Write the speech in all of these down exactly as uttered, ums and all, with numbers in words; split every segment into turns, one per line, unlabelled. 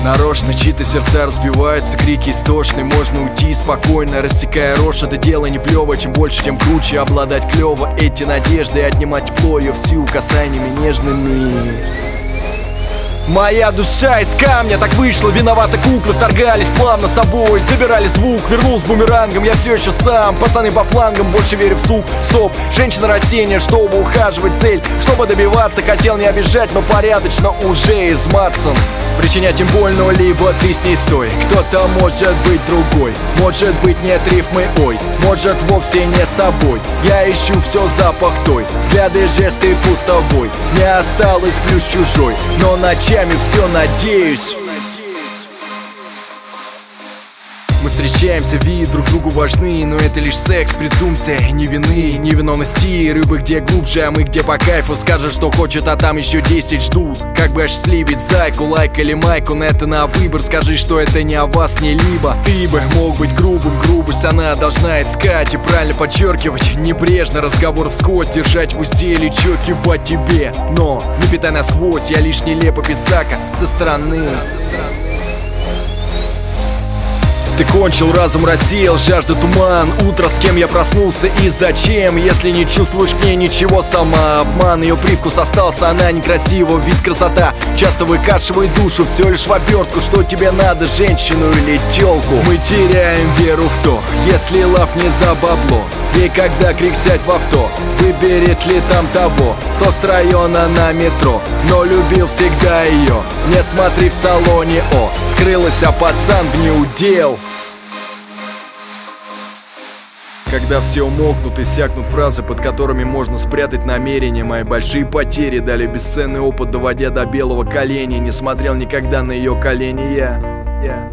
Нарочно чьи-то сердца разбиваются, крики истошные. Можно уйти спокойно, рассекая рожь. Это дело не плево, чем больше, тем круче. Обладать клево эти надежды и отнимать тепло ее всю касаниями нежными. Моя душа из камня, так вышло, виноваты куклы вторгались плавно собой, забирали звук, вернул с бумерангом, я все еще сам. Пацаны по флангам, больше верю в суп. Стоп, женщина-растение, чтобы ухаживать, цель, чтобы добиваться. Хотел не обижать, но порядочно уже измацан. Причинять им больно, либо ты с ней стой. Кто-то может быть другой, может быть нет рифмы, ой, может вовсе не с тобой. Я ищу все запах той, взгляды, жесты пустобой. Не осталось плюс чужой, но ночами все надеюсь. Мы встречаемся, вид друг другу важны, но это лишь секс, презумпция невины, невиновности. Рыбы где глубже, а мы где по кайфу. Скажет, что хочет, а там еще десять ждут. Как бы осчастливить зайку, лайк или майку, но это на выбор. Скажи, что это не о вас, не либо. Ты бы мог быть грубым, грубость она должна искать и правильно подчеркивать. Небрежно разговор вскользь, держать в узде или чё кивать тебе. Но не питай насквозь, я лишь нелепо писака со стороны. Ты кончил, разум рассеял, жажда туман. Утро, с кем я проснулся и зачем? Если не чувствуешь к ней ничего, сама обман. Ее привкус остался, она некрасива, вид красота часто выкашивает душу. Все лишь в обертку, что тебе надо, женщину или тёлку. Мы теряем веру в то, если лав не за бабло. Ей когда крик сядь в авто, выберет ли там того, кто с района на метро, но любил всегда ее. Нет, смотри в салоне, о, скрылась, а пацан в неудел. Когда все умолкнут и сякнут фразы, под которыми можно спрятать намерения. Мои большие потери дали бесценный опыт, доводя до белого коленя. Не смотрел никогда на ее колени я, я.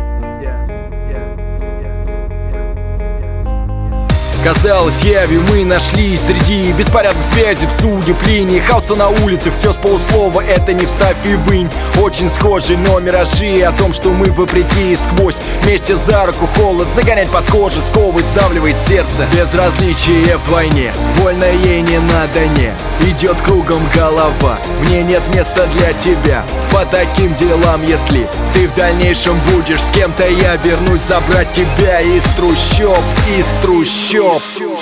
Казалось, явью мы нашли среди беспорядных связей, судеб, линий, хаоса на улице. Все с полуслова, это не вставь и вынь. Очень схожие, но миражи о том, что мы вопреки и сквозь. Вместе за руку холод загонять под кожу, сковывает, сдавливает сердце. Безразличие вдвойне, больно ей не надо, не идет кругом голова. Мне нет места для тебя по таким делам. Если ты в дальнейшем будешь с кем-то, я вернусь забрать тебя из трущоб, из трущоб.